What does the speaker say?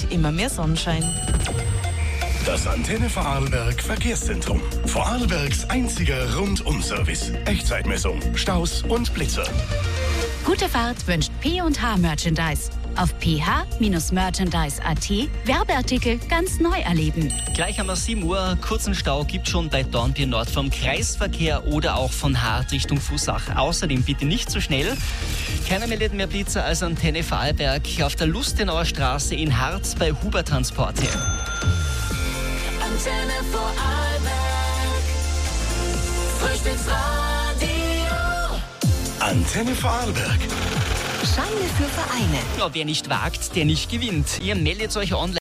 immer mehr Sonnenschein. Das Antenne Vorarlberg Verkehrszentrum. Vorarlbergs einziger Rundum-Service. Echtzeitmessung, Staus und Blitzer. Gute Fahrt wünscht P&H Merchandise. Auf ph-merchandise.at Werbeartikel ganz neu erleben. Gleich haben wir 7 Uhr. Kurzen Stau gibt schon bei Dornbirn Nord vom Kreisverkehr oder auch von Hart Richtung Fußach. Außerdem bitte nicht zu schnell. Keiner meldet mehr Blitzer als Antenne Vorarlberg auf der Lustenauer Straße in Harz bei Huber Transporte. Antenne Vorarlberg, Frühstücksradio. Antenne Vorarlberg. Scheine für Vereine. Ja, wer nicht wagt, der nicht gewinnt. Ihr meldet euch online.